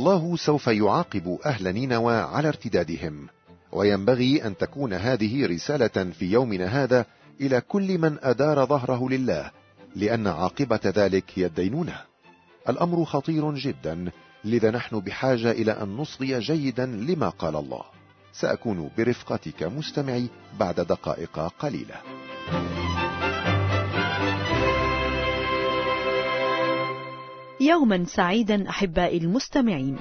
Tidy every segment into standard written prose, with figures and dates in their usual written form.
الله سوف يعاقب أهل نينوى على ارتدادهم، وينبغي أن تكون هذه رسالة في يومنا هذا إلى كل من أدار ظهره لله، لأن عاقبة ذلك هي الدينونة. الأمر خطير جدا، لذا نحن بحاجة إلى أن نصغي جيدا لما قال الله. سأكون برفقتك مستمعي بعد دقائق قليلة. يوما سعيدا أحبائي المستمعين.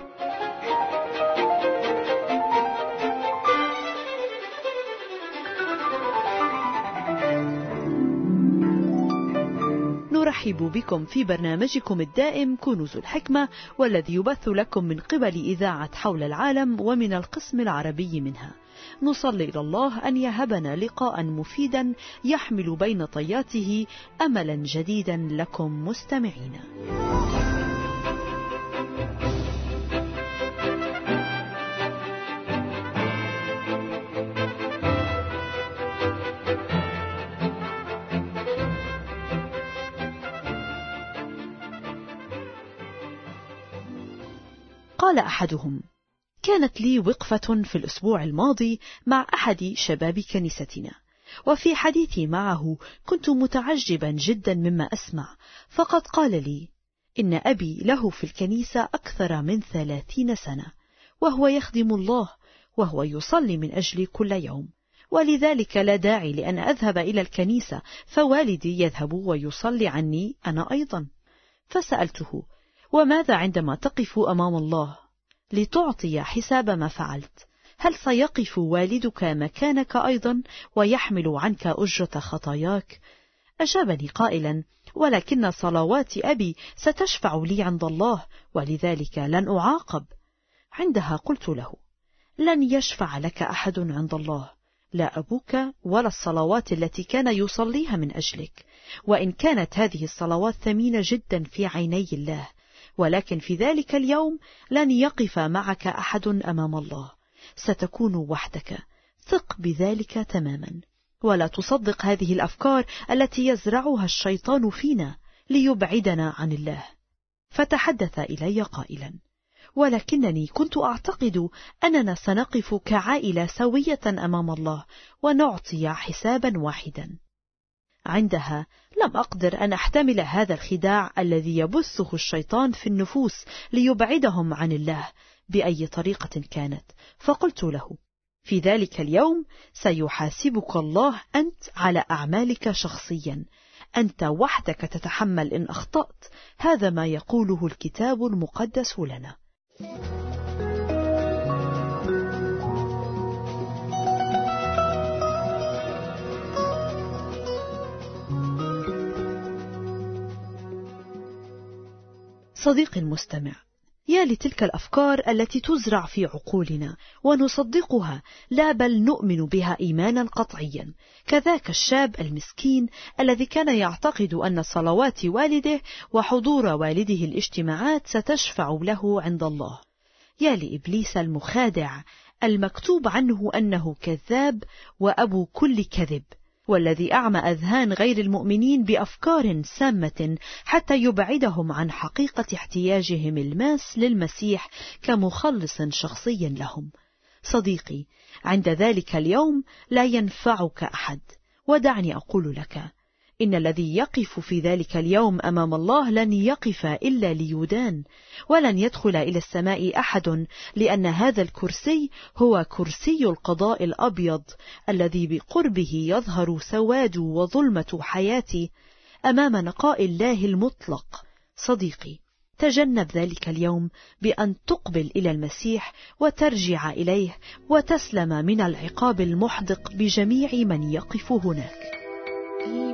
نرحب بكم في برنامجكم الدائم كنوز الحكمة، والذي يبث لكم من قبل إذاعة حول العالم ومن القسم العربي منها. نصلي إلى الله أن يهبنا لقاء مفيدا يحمل بين طياته أملا جديدا لكم مستمعين. قال أحدهم: كانت لي وقفة في الأسبوع الماضي مع أحد شباب كنيستنا، وفي حديثي معه كنت متعجبا جدا مما أسمع، فقد قال لي إن أبي له في الكنيسة أكثر من 30 سنة، وهو يخدم الله، وهو يصلي من أجلي كل يوم، ولذلك لا داعي لأن أذهب إلى الكنيسة، فوالدي يذهب ويصلي عني أنا أيضا. فسألته: وماذا عندما تقف أمام الله لتعطي حساب ما فعلت؟ هل سيقف والدك مكانك أيضا ويحمل عنك أجرة خطاياك؟ أجابني قائلا: ولكن صلوات أبي ستشفع لي عند الله، ولذلك لن أعاقب. عندها قلت له: لن يشفع لك أحد عند الله، لا أبوك ولا الصلوات التي كان يصليها من أجلك، وإن كانت هذه الصلوات ثمينة جدا في عيني الله، ولكن في ذلك اليوم لن يقف معك أحد أمام الله، ستكون وحدك، ثق بذلك تماما، ولا تصدق هذه الأفكار التي يزرعها الشيطان فينا ليبعدنا عن الله. فتحدث إلي قائلا: ولكنني كنت أعتقد أننا سنقف كعائلة سوية أمام الله ونعطي حسابا واحدا. عندها لم أقدر أن أحتمل هذا الخداع الذي يبثه الشيطان في النفوس ليبعدهم عن الله بأي طريقة كانت، فقلت له: في ذلك اليوم سيحاسبك الله أنت على أعمالك شخصيا، أنت وحدك تتحمل إن أخطأت، هذا ما يقوله الكتاب المقدس لنا. صديقي المستمع، يا لتلك الأفكار التي تزرع في عقولنا ونصدقها، لا بل نؤمن بها إيمانا قطعيا، كذاك الشاب المسكين الذي كان يعتقد أن صلوات والده وحضور والده الاجتماعات ستشفع له عند الله. يا لإبليس المخادع المكتوب عنه أنه كذاب وأبو كل كذب، والذي أعمى أذهان غير المؤمنين بأفكار سامة حتى يبعدهم عن حقيقة احتياجهم الماس للمسيح كمخلص شخصي لهم. صديقي، عند ذلك اليوم لا ينفعك أحد، ودعني أقول لك إن الذي يقف في ذلك اليوم أمام الله لن يقف إلا ليدان، ولن يدخل إلى السماء أحد، لأن هذا الكرسي هو كرسي القضاء الأبيض الذي بقربه يظهر سواد وظلمة حياتي أمام نقاء الله المطلق. صديقي، تجنب ذلك اليوم بأن تقبل إلى المسيح وترجع إليه وتسلم من العقاب المحدق بجميع من يقف هناك.